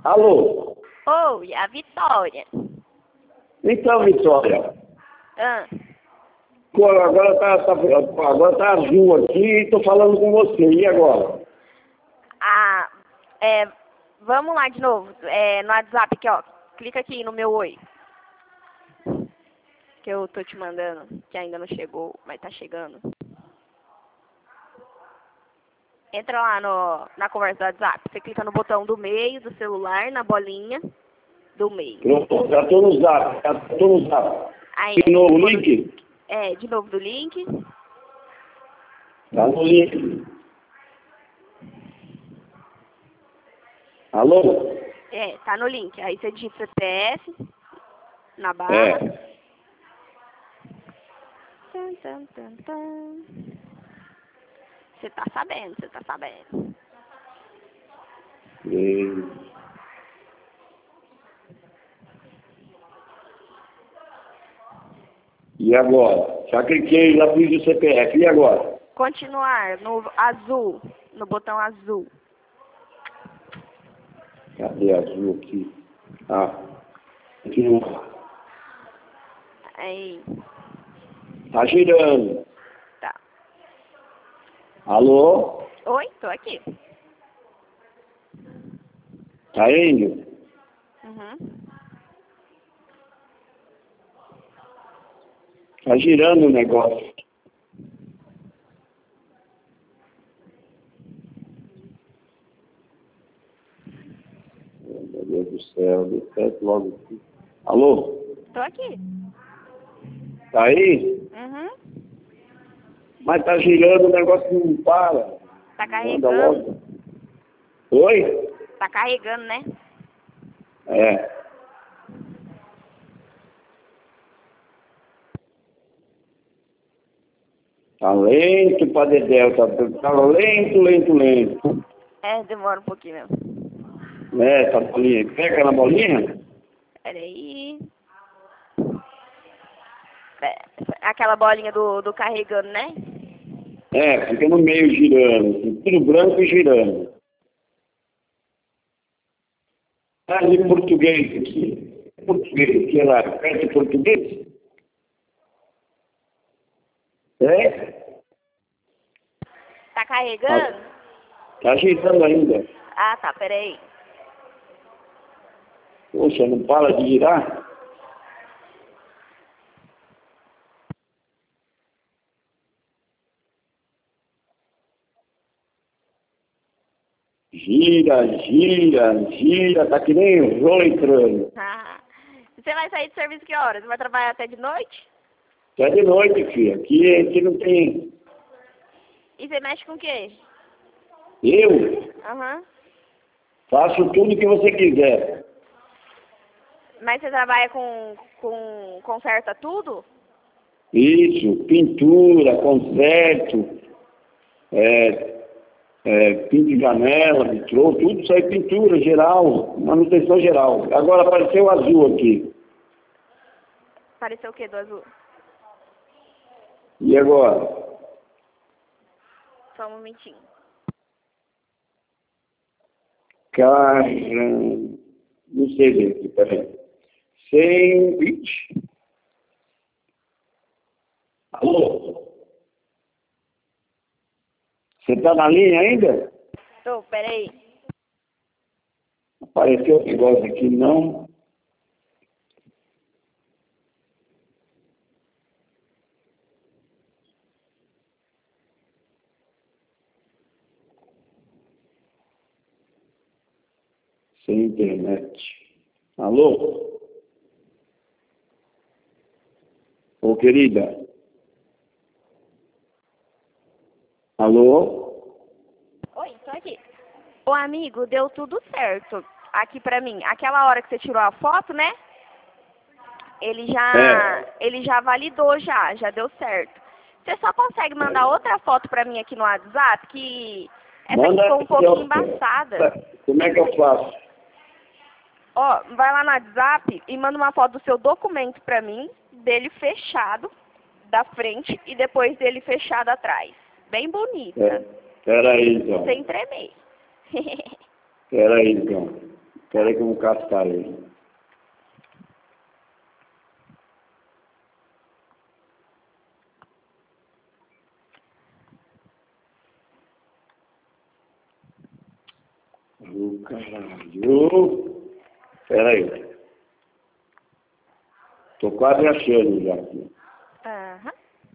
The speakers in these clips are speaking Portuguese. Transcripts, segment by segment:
Alô? Oi, a Vitória. Então, Vitória, Ah, agora tá azul aqui e tô falando com você. E agora? ah, vamos lá de novo. No WhatsApp aqui, ó. Clica aqui no meu oi. Que eu tô te mandando, que ainda não chegou, mas tá chegando. Entra lá na conversa do WhatsApp. Você clica no botão do meio do celular, na bolinha do meio. Pronto, já tô no zap. Aí, De novo o link? de novo do link. Tá no link. Alô? Tá no link. Aí você digita CPF na barra. É. Tan, tan, tan, tan. Você tá sabendo. E agora? Já cliquei, já fiz o CPF. E agora? Continuar no azul, no botão azul. Cadê azul aqui? Ah, aqui não. Aí, Tá girando. tá. Alô? Oi, tô aqui. Tá indo? Uhum. Tá girando o negócio. Meu Deus do céu, desce logo aqui. Alô? Tô aqui. Tá aí? Uhum. Mas tá girando, o negócio não para. Tá Manda carregando. logo. Oi? Tá carregando, né? É. Tá lento pra dedéu, tá lento. Demora um pouquinho mesmo. Tá bolinha. Pega na bolinha? Peraí. Aquela bolinha do carregando, né? Fica no meio girando, assim, tudo branco e girando. Tá de português aqui. Português, que é lá, perto de português? É? Tá carregando? Tá girando ainda. Ah, tá, peraí. Poxa, não para de girar? Gira, tá que nem rolo entrando. Ah, você vai sair de serviço que horas? Você vai trabalhar até de noite? É de noite, filha. Aqui não tem. E você mexe com o quê? Eu Aham. faço tudo que você quiser. Mas você trabalha conserta tudo? Isso, pintura, conserto, pinto janela, vitrô, tudo isso aí, pintura geral, manutenção geral. Agora apareceu o azul aqui. Apareceu o quê do azul? E agora? Só um momentinho. Caramba, não sei ver aqui, peraí. Ixi. Alô? Você tá na linha ainda? Tô, peraí. Apareceu o negócio aqui, não. Sem internet. Alô? Ô, querida. Alô? Oi, tô aqui. Ô, amigo, deu tudo certo aqui pra mim. Aquela hora que você tirou a foto, né? Ele já validou já deu certo. Você só consegue mandar outra foto pra mim aqui no WhatsApp, que essa aqui ficou um pouquinho embaçada. Como é que eu faço? Ó, vai lá no WhatsApp e manda uma foto do seu documento pra mim, dele fechado da frente e depois dele fechado atrás. Bem bonita. Peraí, então. Sem tremer. Peraí, então. Espera aí que eu vou cascar ele. Caralho. Espera aí. Tô quase achando já aqui. Aham.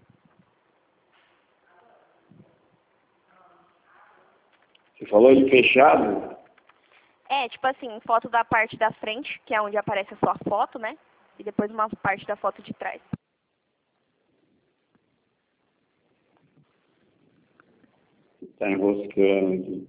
Você falou de fechado? É, tipo assim, foto da parte da frente, que é onde aparece a sua foto, né? E depois uma parte da foto de trás. Tá enroscando aqui.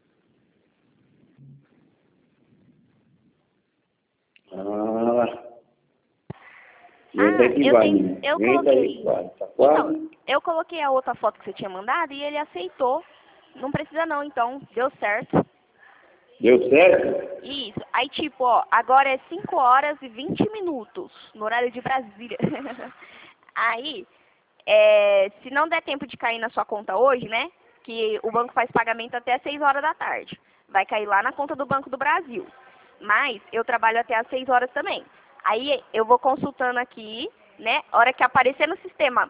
Até que vai, menina. Eu Vem coloquei. daí, vai. Tá quase? Então, eu coloquei a outra foto que você tinha mandado e ele aceitou. Não precisa não, então, deu certo. Deu certo? Isso. Aí, tipo, ó, agora é 5 horas e 20 minutos, no horário de Brasília. Aí, se não der tempo de cair na sua conta hoje, né, que o banco faz pagamento até 6 horas da tarde, vai cair lá na conta do Banco do Brasil. Mas eu trabalho até às 6 horas também. Aí, eu vou consultando aqui, né, hora que aparecer no sistema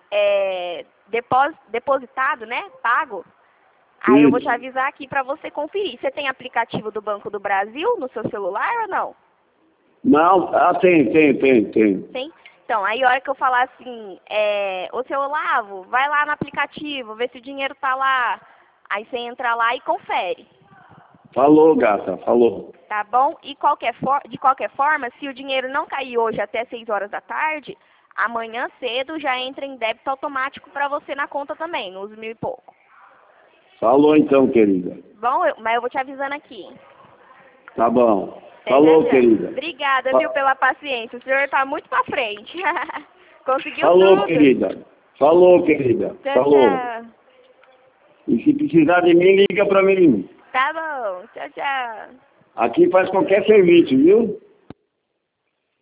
depositado, né, pago, aí eu vou te Isso. avisar aqui para você conferir. Você tem aplicativo do Banco do Brasil no seu celular ou não? Não, tem. Tem? Então, aí a hora que eu falar assim, ô seu Olavo, vai lá no aplicativo, vê se o dinheiro tá lá. Aí você entra lá e confere. Falou, gata, falou. Tá bom? E de qualquer forma, se o dinheiro não cair hoje até 6 horas da tarde, amanhã cedo já entra em débito automático para você na conta também, nos 1.000 e pouco. Falou então, querida. Bom, mas eu vou te avisando aqui. Tá bom. Até Falou, já. querida. Obrigada, viu, pela paciência. O senhor tá muito pra frente. Conseguiu Falou, tudo. querida. Falou, querida. Tchau, Falou. tchau. E se precisar de mim, liga pra mim. Tá bom. Tchau, tchau. Aqui faz qualquer serviço, viu?